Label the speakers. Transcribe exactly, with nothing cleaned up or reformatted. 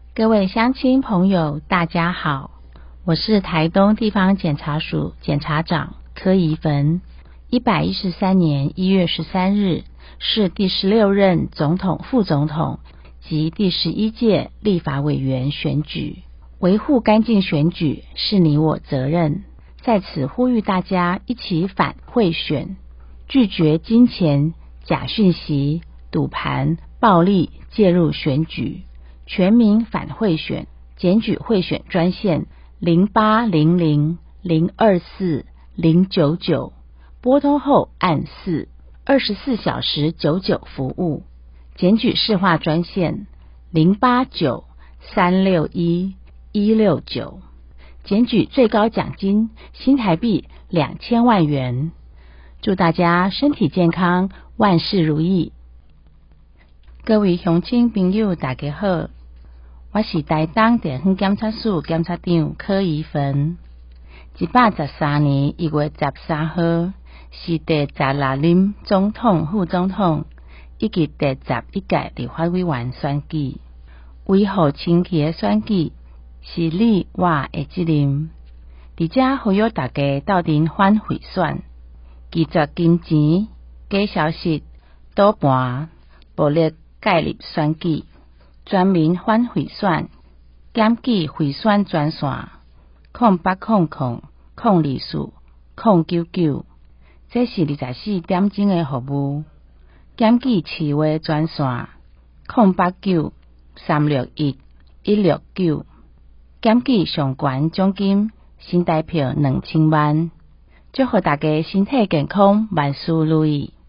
Speaker 1: 各位乡亲朋友大家好，我是台东地方检察署检察长柯宜汾。一百一十三年一月十三日是第十六任总统、副总统及第十一届立法委员选举，维护干净选举是你我责任。在此呼吁大家一起反贿选，拒绝金钱、假讯息、赌盘、暴力介入选举，全民反贿选。检举贿选专线零八零零零二四零九九，拨通后按四，二十四小时九九服务。检举市话专线零八九三六一一六九，检举最高奖金新台币两千万元。祝大家身体健康，万事如意。各位乡亲朋友大家好，我是台东地方检察署检察长柯宜汾。一百十三年一月十三號是第十六任總統、副總統以及第十一屆立法委員選舉。維護清氣的選舉是你我的責任。在這呼籲大家鬥陣反賄選，拒絕金錢、假消息、賭盤、暴力介入選舉，全民反賄選，檢舉賄選專線零八零零零二四零九九，這是二十四點鐘的服務。檢舉市話專線零八九三六一一六九，檢舉上懸獎金新台幣兩千萬。祝福大家身體健康，萬事如意。